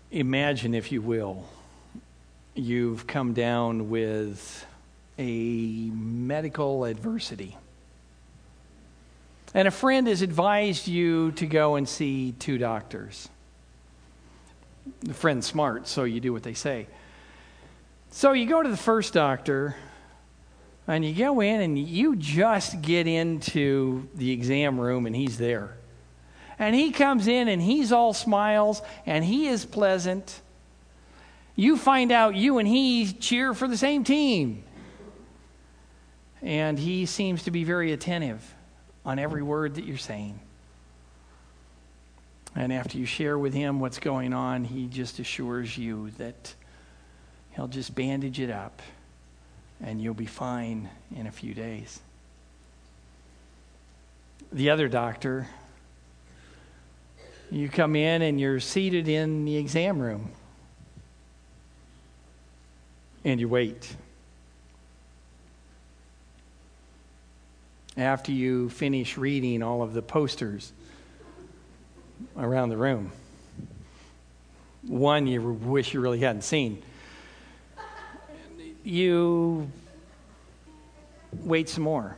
Imagine, if you will, you've come down with a medical adversity. And a friend has advised you to go and see 2 doctors. The friend's smart, so you do what they say. So you go to the first doctor, and you go in, and you just get into the exam room, and he's there. And he comes in, and he's all smiles, and he is pleasant. You find out you and he cheer for the same team. And he seems to be very attentive on every word that you're saying. And after you share with him what's going on, he just assures you that he'll just bandage it up and you'll be fine in a few days. The other doctor, you come in and you're seated in the exam room and you wait. After you finish reading all of the posters around the room, one you wish you really hadn't seen, you wait some more.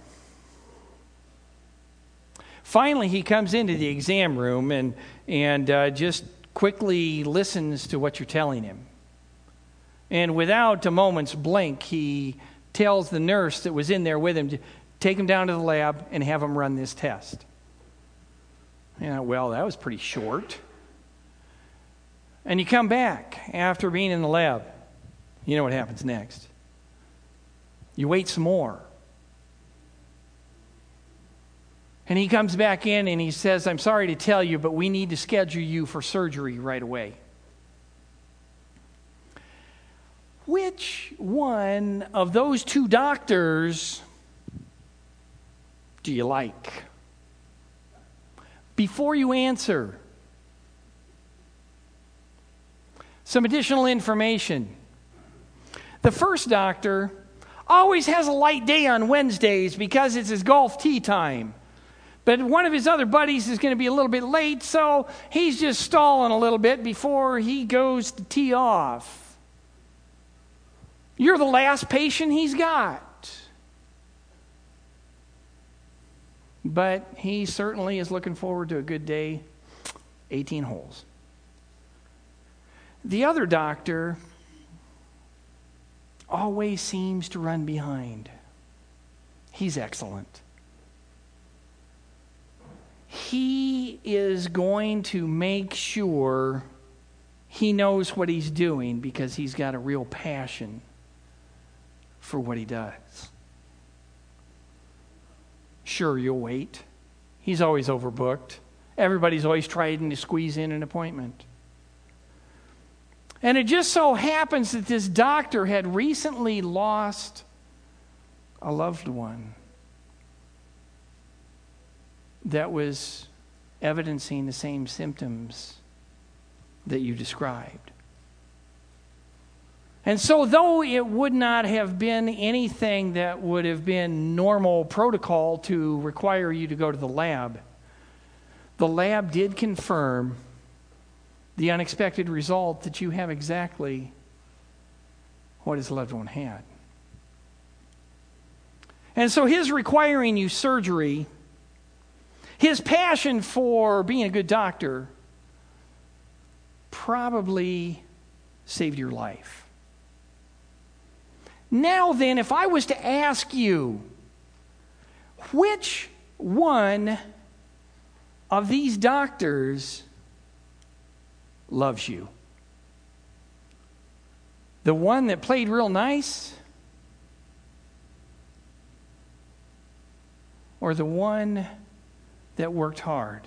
Finally, he comes into the exam room and just quickly listens to what you're telling him. And without a moment's blink, he tells the nurse that was in there with him to take him down to the lab and have him run this test. Well, that was pretty short. And you come back after being in the lab. You know what happens next. You wait some more. And he comes back in and he says, "I'm sorry to tell you, but we need to schedule you for surgery right away." Which one of those 2 doctors do you like? Before you answer, some additional information. The first doctor always has a light day on Wednesdays because it's his golf tee time. But one of his other buddies is going to be a little bit late, so he's just stalling a little bit before he goes to tee off. You're the last patient he's got. But he certainly is looking forward to a good day, 18 holes. The other doctor always seems to run behind. He's excellent. He is going to make sure he knows what he's doing because he's got a real passion for what he does. Sure, you'll wait. He's always overbooked. Everybody's always trying to squeeze in an appointment. And it just so happens that this doctor had recently lost a loved one that was evidencing the same symptoms that you described. And so though it would not have been anything that would have been normal protocol to require you to go to the lab did confirm the unexpected result that you have exactly what his loved one had. And so his requiring you surgery, his passion for being a good doctor, probably saved your life. Now then, if I was to ask you, which one of these doctors loves you? The one that played real nice? Or the one that worked hard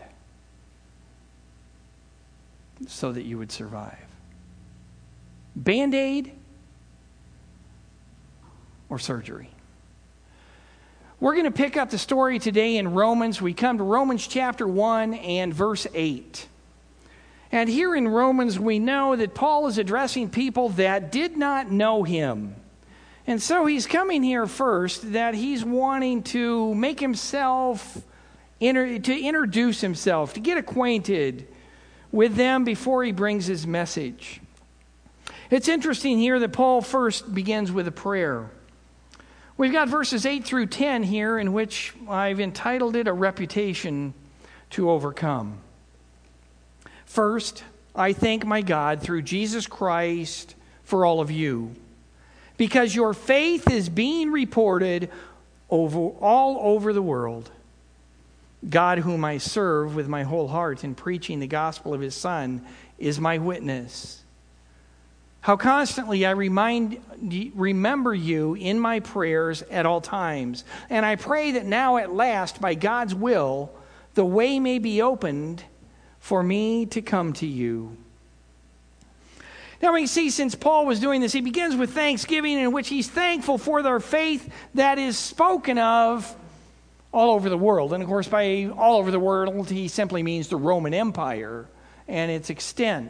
so that you would survive? Band-Aid or surgery? We're going to pick up the story today in Romans. We come to Romans chapter 1 and verse 8. And here in Romans, we know that Paul is addressing people that did not know him. And so he's coming here first that he's wanting to make himself, to introduce himself, to get acquainted with them before he brings his message. It's interesting here that Paul first begins with a prayer. We've got verses 8 through 10 here, in which I've entitled it, A Reputation to Overcome. First, I thank my God through Jesus Christ for all of you, because your faith is being reported all over the world. God, whom I serve with my whole heart in preaching the gospel of his Son, is my witness. How constantly I remember you in my prayers at all times. And I pray that now at last, by God's will, the way may be opened for me to come to you. Now we can see, since Paul was doing this, he begins with thanksgiving, in which he's thankful for their faith that is spoken of all over the world. And of course, by all over the world, he simply means the Roman Empire and its extent.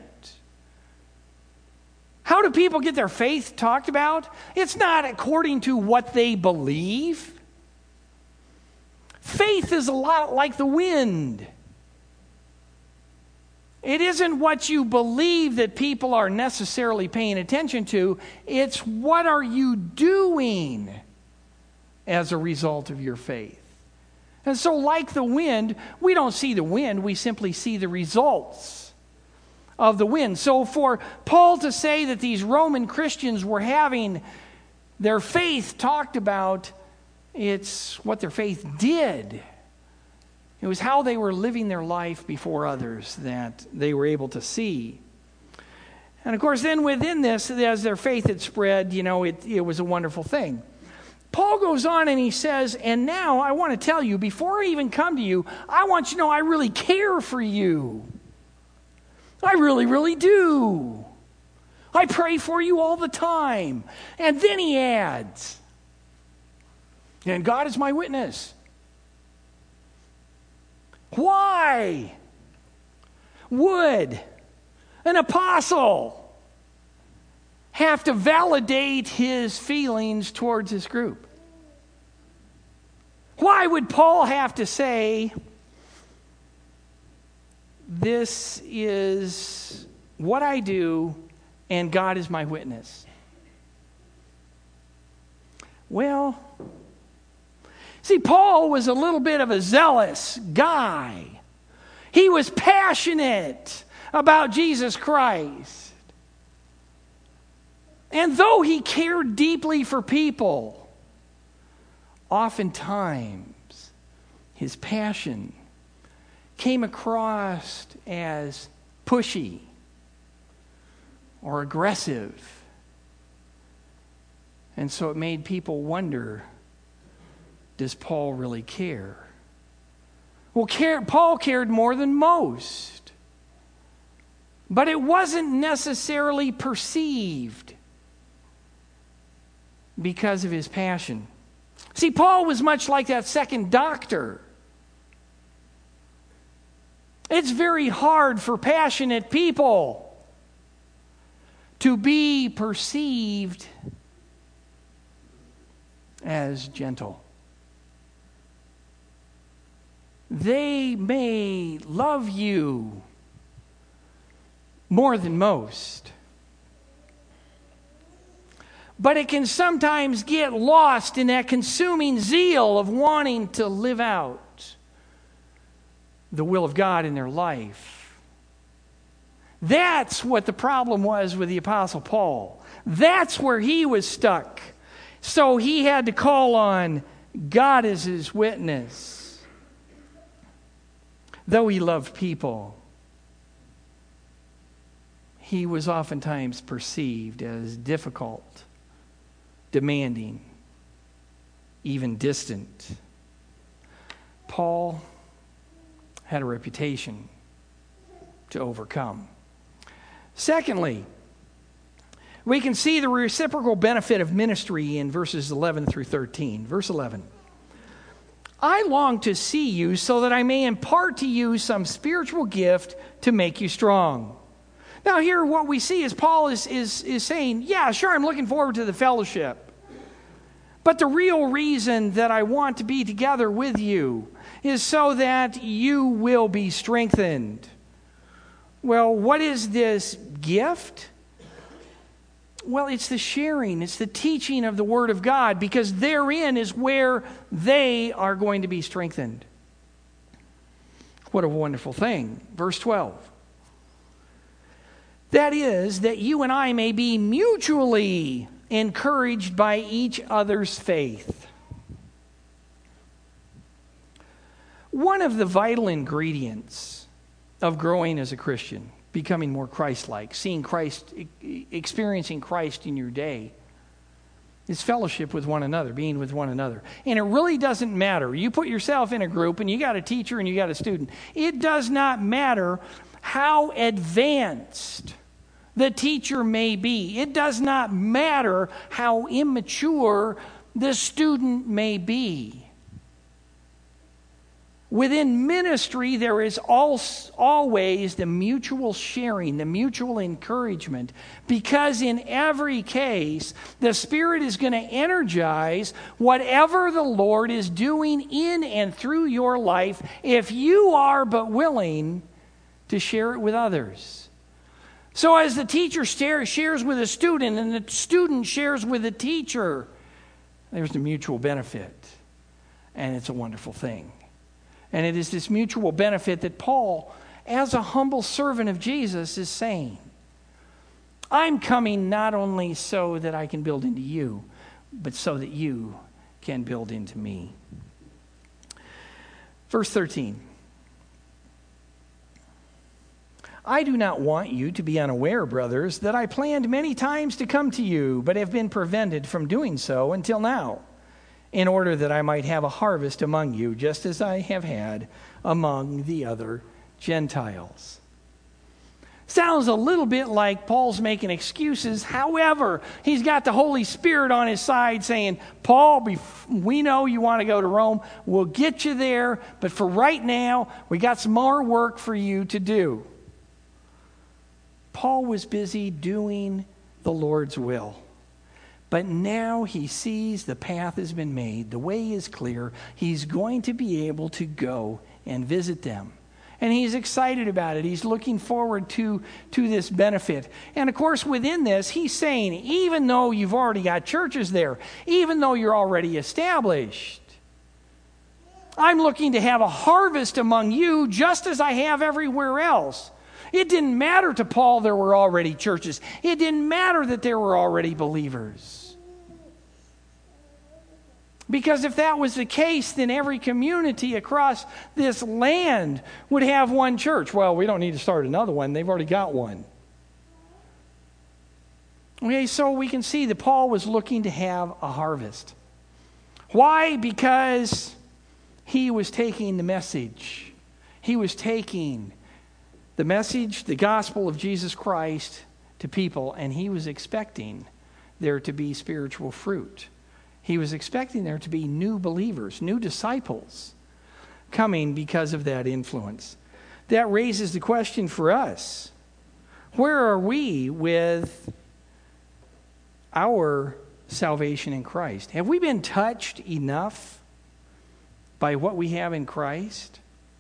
How do people get their faith talked about? It's not according to what they believe. Faith is a lot like the wind. It isn't what you believe that people are necessarily paying attention to. It's what are you doing as a result of your faith. And so, like the wind, we don't see the wind, we simply see the results of the wind. So for Paul to say that these Roman Christians were having their faith talked about, it's what their faith did. It was how they were living their life before others that they were able to see. And of course, then within this, as their faith had spread, it was a wonderful thing. Paul goes on and he says, and now I want to tell you, before I even come to you, I want you to know I really care for you. I really, really do. I pray for you all the time. And then he adds, and God is my witness. Why would an apostle have to validate his feelings towards his group? Why would Paul have to say, this is what I do and God is my witness? Well, see, Paul was a little bit of a zealous guy. He was passionate about Jesus Christ. And though he cared deeply for people, oftentimes his passion came across as pushy or aggressive. And so it made people wonder, does Paul really care? Well, Paul cared more than most. But it wasn't necessarily perceived because of his passion. See, Paul was much like that second doctor. It's very hard for passionate people to be perceived as gentle. They may love you more than most, but it can sometimes get lost in that consuming zeal of wanting to live out the will of God in their life. That's what the problem was with the Apostle Paul. That's where he was stuck. So he had to call on God as his witness. Though he loved people, he was oftentimes perceived as difficult, demanding, even distant. Paul had a reputation to overcome. Secondly, we can see the reciprocal benefit of ministry in verses 11 through 13. Verse 11. I long to see you so that I may impart to you some spiritual gift to make you strong. Now here what we see is Paul is saying, yeah, sure, I'm looking forward to the fellowship. But the real reason that I want to be together with you is so that you will be strengthened. Well, what is this gift? Well, it's the sharing, it's the teaching of the Word of God, because therein is where they are going to be strengthened. What a wonderful thing. Verse 12. That is, that you and I may be mutually encouraged by each other's faith. One of the vital ingredients of growing as a Christian, becoming more Christ-like, seeing Christ, experiencing Christ in your day, is fellowship with one another, being with one another. And it really doesn't matter. You put yourself in a group and you got a teacher and you got a student. It does not matter how advanced the teacher may be. It does not matter how immature the student may be. Within ministry, there is always the mutual sharing, the mutual encouragement, because in every case, the Spirit is going to energize whatever the Lord is doing in and through your life if you are but willing to share it with others. So as the teacher shares with a student and the student shares with the teacher, there's the mutual benefit, and it's a wonderful thing. And it is this mutual benefit that Paul, as a humble servant of Jesus, is saying, I'm coming not only so that I can build into you, but so that you can build into me. Verse 13. I do not want you to be unaware, brothers, that I planned many times to come to you, but have been prevented from doing so until now, in order that I might have a harvest among you, just as I have had among the other Gentiles. Sounds a little bit like Paul's making excuses. However, he's got the Holy Spirit on his side saying, Paul, we know you want to go to Rome. We'll get you there. But for right now, we got some more work for you to do. Paul was busy doing the Lord's will. But now he sees the path has been made. The way is clear. He's going to be able to go and visit them. And he's excited about it. He's looking forward to this benefit. And of course, within this, he's saying, even though you've already got churches there, even though you're already established, I'm looking to have a harvest among you just as I have everywhere else. It didn't matter to Paul there were already churches. It didn't matter that there were already believers. Because if that was the case, then every community across this land would have one church. Well, we don't need to start another one. They've already got one. Okay, so we can see that Paul was looking to have a harvest. Why? Because he was taking the message. He was taking the message, the gospel of Jesus Christ to people, and he was expecting there to be spiritual fruit. He was expecting there to be new believers, new disciples coming because of that influence. That raises the question for us. Where are we with our salvation in Christ? Have we been touched enough by what we have in Christ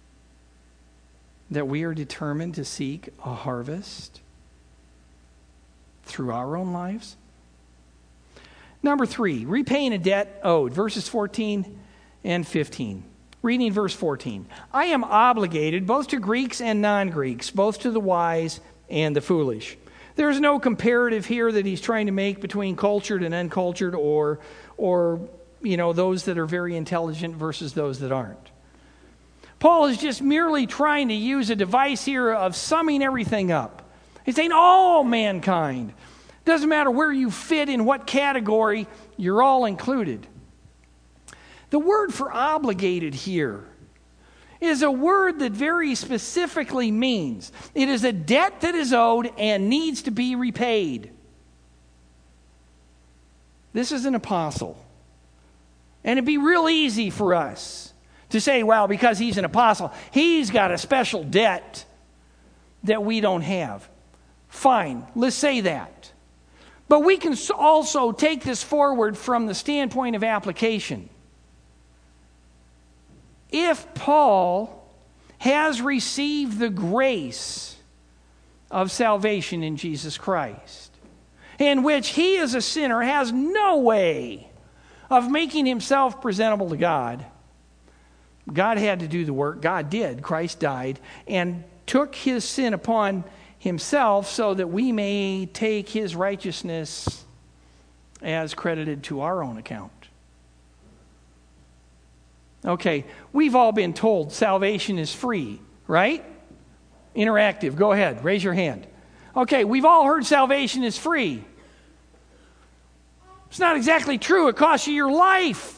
that we are determined to seek a harvest through our own lives? Number 3, repaying a debt owed, verses 14 and 15. Reading verse 14. I am obligated both to Greeks and non-Greeks, both to the wise and the foolish. There is no comparative here that he's trying to make between cultured and uncultured or those that are very intelligent versus those that aren't. Paul is just merely trying to use a device here of summing everything up. He's saying all mankind. Doesn't matter where you fit in what category, you're all included. The word for obligated here is a word that very specifically means it is a debt that is owed and needs to be repaid. This is an apostle. And it'd be real easy for us to say, well, because he's an apostle, he's got a special debt that we don't have. Fine, let's say that. But we can also take this forward from the standpoint of application. If Paul has received the grace of salvation in Jesus Christ, in which he as a sinner has no way of making himself presentable to God. God had to do the work. God did. Christ died and took his sin upon himself so that we may take his righteousness as credited to our own account. Okay, we've all been told salvation is free, right? Interactive, go ahead, raise your hand. Okay, we've all heard salvation is free. It's not exactly true. It costs you your life.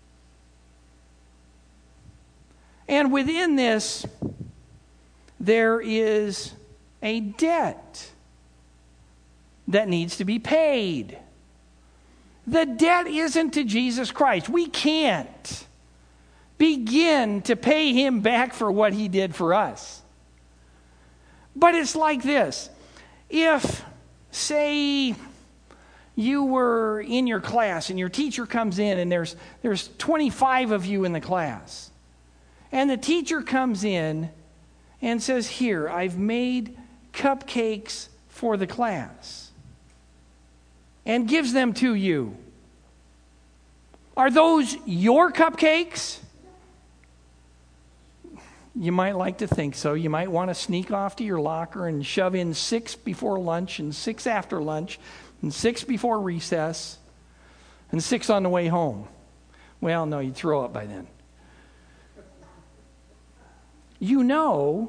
And within this, there is a debt that needs to be paid. The debt isn't to Jesus Christ. We can't begin to pay him back for what he did for us. But it's like this. If, say, you were in your class and your teacher comes in and there's 25 of you in the class. And the teacher comes in and says, "Here, I've made cupcakes for the class," and gives them to you. Are those your cupcakes? You might like to think so. You might want to sneak off to your locker and shove in 6 before lunch and 6 after lunch and 6 before recess and 6 on the way home. Well, no, you'd throw up by then. You know,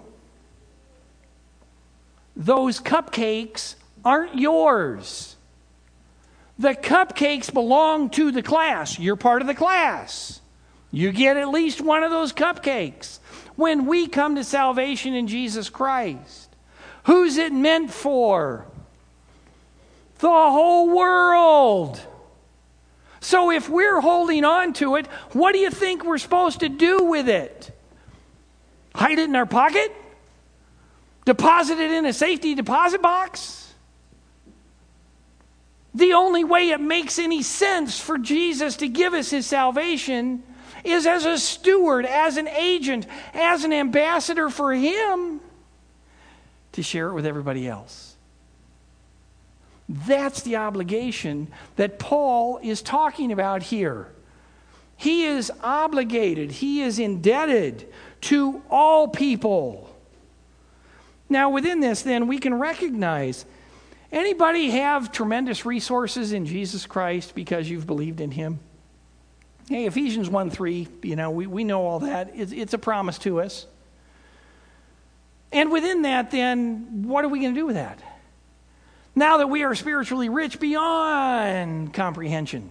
those cupcakes aren't yours. The cupcakes belong to the class. You're part of the class. You get at least one of those cupcakes. When we come to salvation in Jesus Christ, who's it meant for? The whole world. So if we're holding on to it, what do you think we're supposed to do with it? Hide it in our pocket? Deposit it in a safety deposit box? The only way it makes any sense for Jesus to give us his salvation is as a steward, as an agent, as an ambassador for him to share it with everybody else. That's the obligation that Paul is talking about here. He is obligated, he is indebted to all people. Now, within this, then, we can recognize, anybody have tremendous resources in Jesus Christ because you've believed in him? Hey, Ephesians 1:3, we know all that. It's a promise to us. And within that, then, what are we going to do with that? Now that we are spiritually rich beyond comprehension,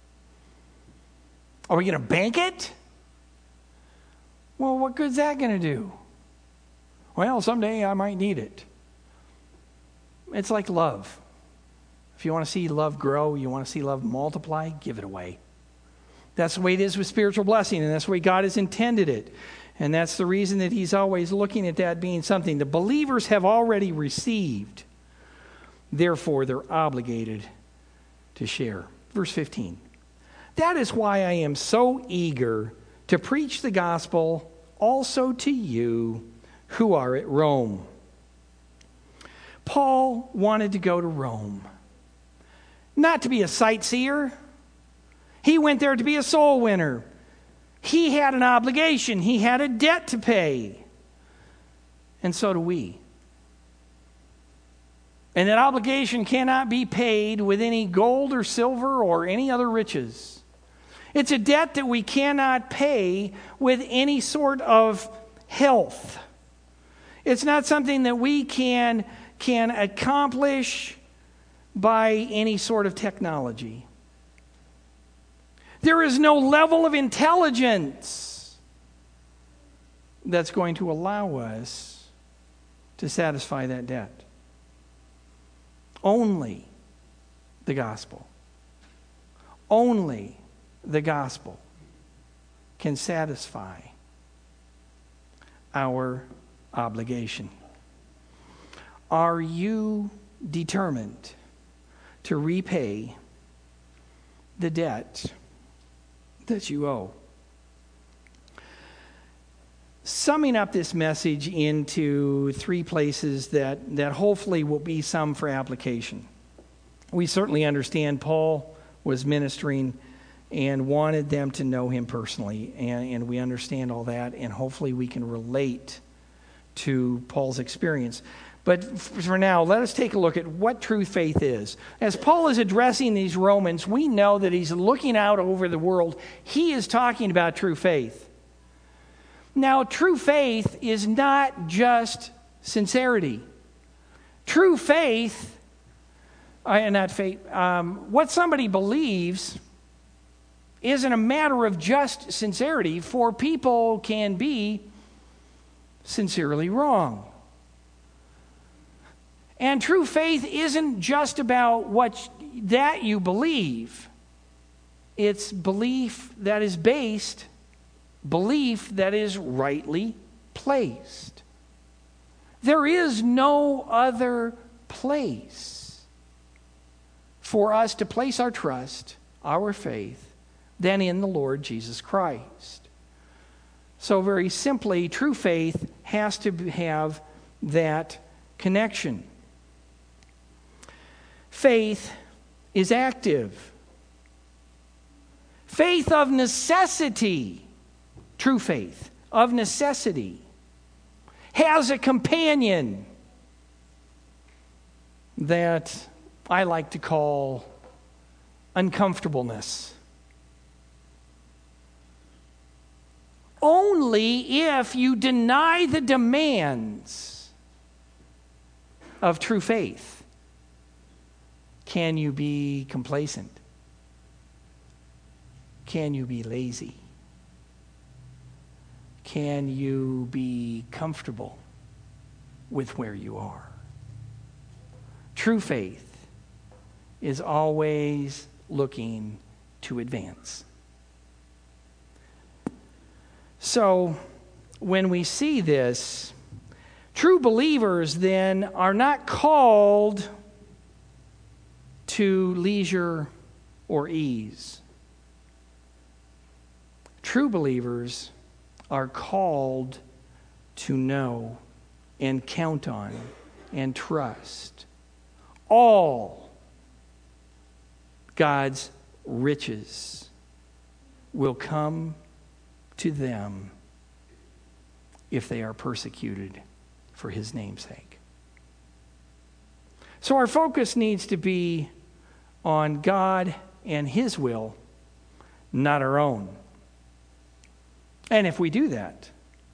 are we going to bank it? Well, what good's that going to do? Well, someday I might need it. It's like love. If you want to see love grow, you want to see love multiply, give it away. That's the way it is with spiritual blessing, and that's the way God has intended it. And that's the reason that he's always looking at that being something the believers have already received. Therefore, they're obligated to share. Verse 15. That is why I am so eager to preach the gospel also to you who are at Rome. Paul wanted to go to Rome, not to be a sightseer. He went there to be a soul winner. He had an obligation. He had a debt to pay. And so do we. And that obligation cannot be paid with any gold or silver or any other riches. It's a debt that we cannot pay with any sort of health. It's not something that we can accomplish by any sort of technology. There is no level of intelligence that's going to allow us to satisfy that debt. Only the gospel. Only the gospel can satisfy our obligation. Are you determined to repay the debt that you owe? summing up this message into 3 places that hopefully will be some for application. We certainly understand Paul was ministering and wanted them to know him personally, and we understand all that, and hopefully we can relate to Paul's experience. But for now, let us take a look at what true faith is. As Paul is addressing these Romans, we know that he's looking out over the world. He is talking about true faith. Now, true faith is not just sincerity. True faith, what somebody believes isn't a matter of just sincerity, for people can be sincerely wrong. And true faith isn't just about that you believe. It's belief that is based, belief that is rightly placed. There is no other place for us to place our trust, our faith, than in the Lord Jesus Christ. So very simply, true faith has to have that connection. Faith is active. Faith of necessity, true faith of necessity, has a companion that I like to call uncomfortableness. Only if you deny the demands of true faith can you be complacent. Can you be lazy? Can you be comfortable with where you are? True faith is always looking to advance. So, when we see this, true believers then are not called to leisure or ease. True believers are called to know and count on and trust all God's riches will come to them if they are persecuted for his name's sake. So our focus needs to be on God and his will, not our own. And if we do that,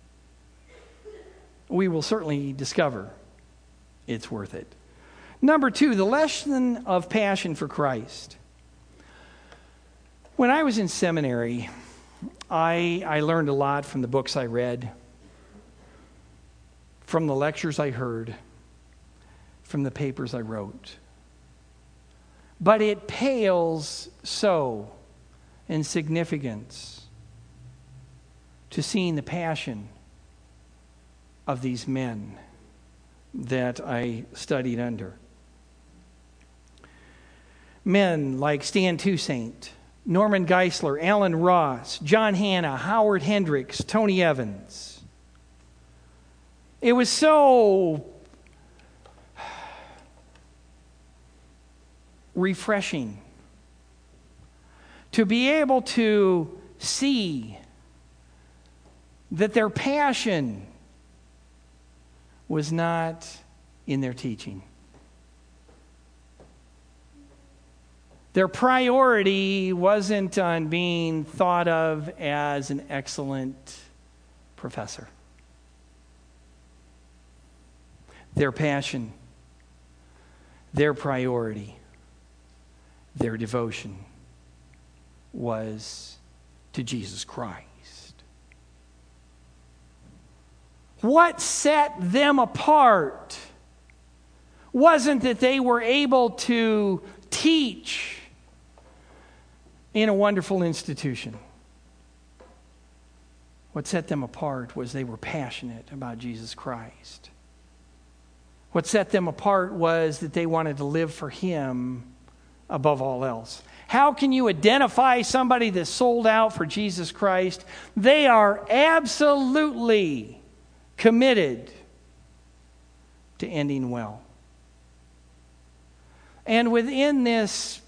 we will certainly discover it's worth it. Number 2, the lesson of passion for Christ. When I was in seminary, I learned a lot from the books I read, from the lectures I heard, from the papers I wrote. But it pales so in significance to seeing the passion of these men that I studied under. Men like Stan Toussaint, Norman Geisler, Alan Ross, John Hanna, Howard Hendricks, Tony Evans. It was so refreshing to be able to see that their passion was not in their teaching. Their priority wasn't on being thought of as an excellent professor. Their passion, their priority, their devotion was to Jesus Christ. What set them apart wasn't that they were able to teach in a wonderful institution. What set them apart was they were passionate about Jesus Christ. What set them apart was that they wanted to live for him above all else. How can you identify somebody that's sold out for Jesus Christ? They are absolutely committed to ending well. And within this,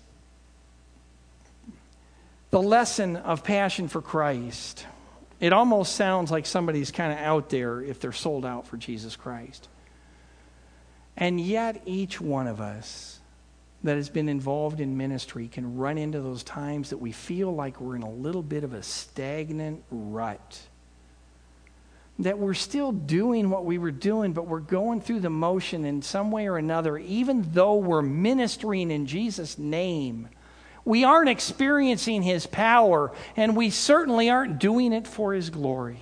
the lesson of passion for Christ, it almost sounds like somebody's kind of out there if they're sold out for Jesus Christ. And yet each one of us that has been involved in ministry can run into those times that we feel like we're in a little bit of a stagnant rut. That we're still doing what we were doing, but we're going through the motion in some way or another, even though we're ministering in Jesus' name. We aren't experiencing His power, and we certainly aren't doing it for His glory.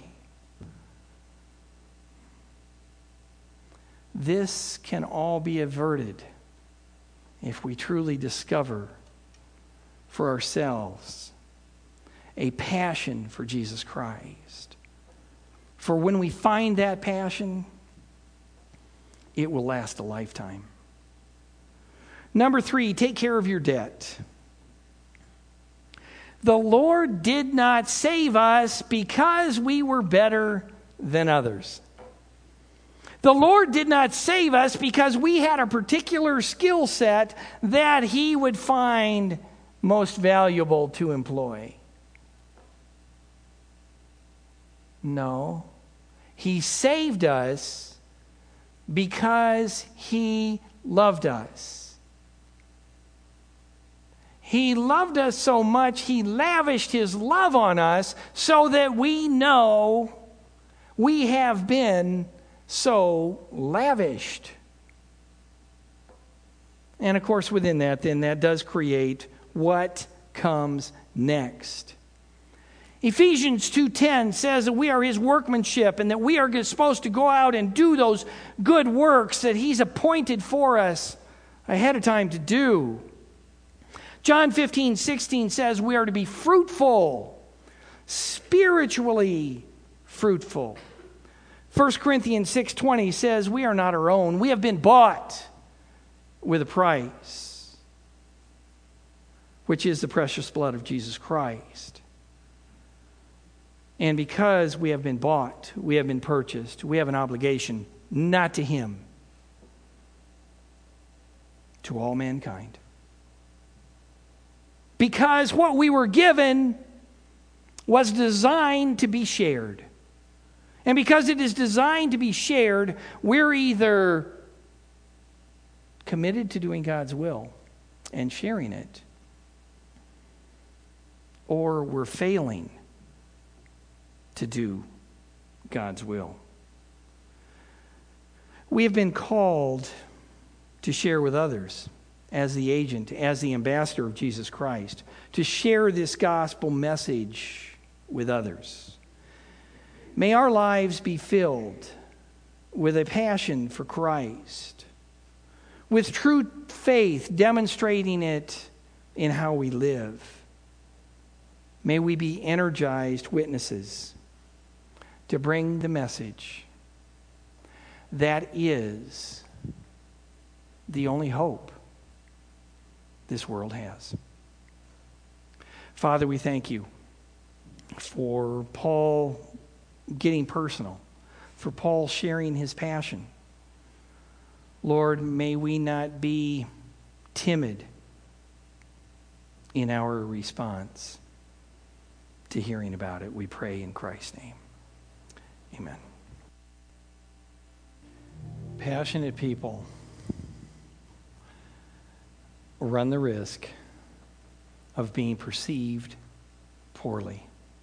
This can all be averted if we truly discover for ourselves a passion for Jesus Christ. For when we find that passion, it will last a lifetime. Number 3, take care of your debt. The Lord did not save us because we were better than others. The Lord did not save us because we had a particular skill set that He would find most valuable to employ. No. He saved us because He loved us. He loved us so much, He lavished His love on us so that we know we have been so lavished. And of course, within that, then, that does create what comes next. Ephesians 2:10 says that we are His workmanship and that we are supposed to go out and do those good works that He's appointed for us ahead of time to do. John 15:16 says we are to be fruitful, spiritually fruitful. 1 Corinthians 6:20 says we are not our own. We have been bought with a price, which is the precious blood of Jesus Christ. And because we have been bought, we have been purchased, we have an obligation, not to Him, to all mankind. Because what we were given was designed to be shared. And because it is designed to be shared, we're either committed to doing God's will and sharing it, or we're failing to do God's will. We have been called to share with others as the agent, as the ambassador of Jesus Christ, to share this gospel message with others. May our lives be filled with a passion for Christ, with true faith, demonstrating it in how we live. May we be energized witnesses to bring the message that is the only hope this world has. Father, we thank You for Paul getting personal, for Paul sharing his passion. Lord, may we not be timid in our response to hearing about it. We pray in Christ's name. Amen. Passionate people run the risk of being perceived poorly.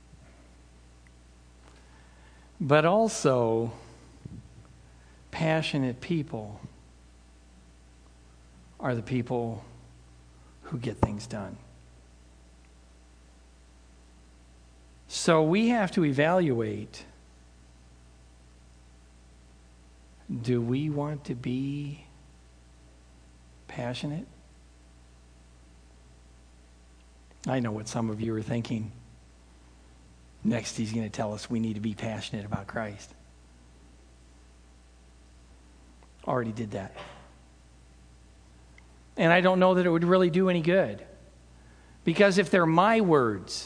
But also, passionate people are the people who get things done. So we have to evaluate, do we want to be passionate? I know what some of you are thinking. Next, he's going to tell us we need to be passionate about Christ. Already did that. And I don't know that it would really do any good. Because if they're my words,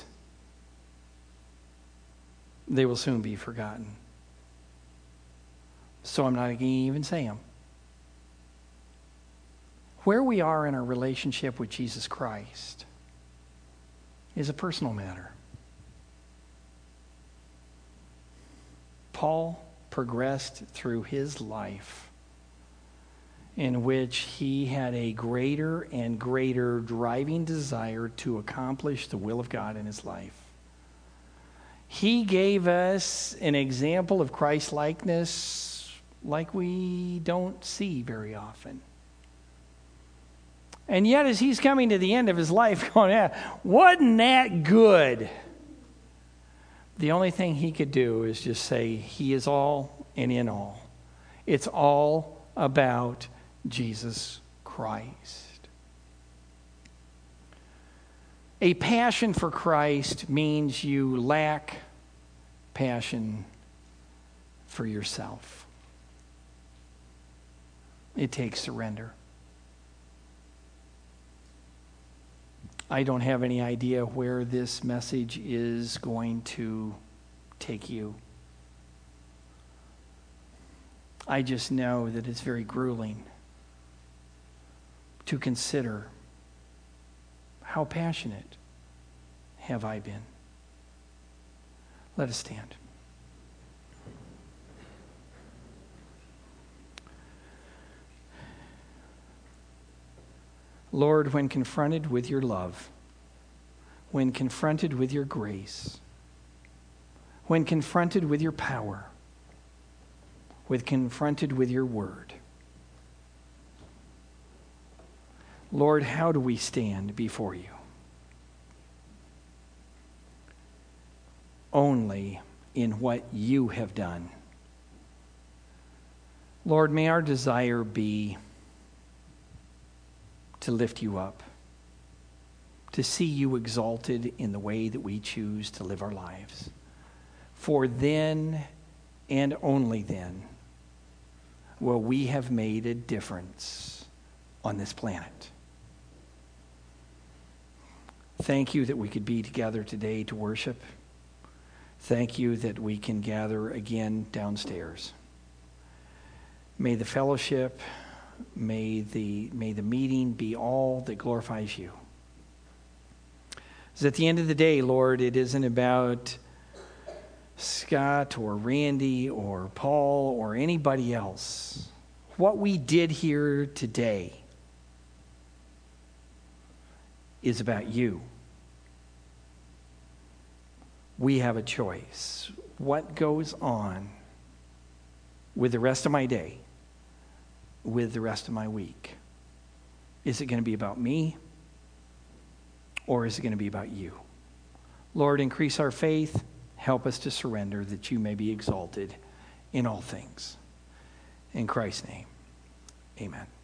they will soon be forgotten. So I'm not going to even say them. Where we are in our relationship with Jesus Christ is a personal matter. Paul progressed through his life in which he had a greater and greater driving desire to accomplish the will of God in his life. He gave us an example of Christ-likeness like we don't see very often. And yet, as he's coming to the end of his life, going, wasn't that good? The only thing he could do is just say, he is all and in all. It's all about Jesus Christ. A passion for Christ means you lack passion for yourself. It takes surrender. I don't have any idea where this message is going to take you. I just know that it's very grueling to consider how passionate have I been. Let us stand. Lord, when confronted with your love, when confronted with your grace, when confronted with your power, when confronted with your word, Lord, how do we stand before you? Only in what you have done. Lord, may our desire be to lift you up, to see you exalted in the way that we choose to live our lives. For then and only then will we have made a difference on this planet. Thank you that we could be together today to worship. Thank you that we can gather again downstairs. May the fellowship, may the meeting be all that glorifies you. Because at the end of the day, Lord, it isn't about Scott or Randy or Paul or anybody else. What we did here today is about you. We have a choice. What goes on with the rest of my day, with the rest of my week? Is it going to be about me, or is it going to be about you? Lord, increase our faith. Help us to surrender that you may be exalted in all things. In Christ's name, amen.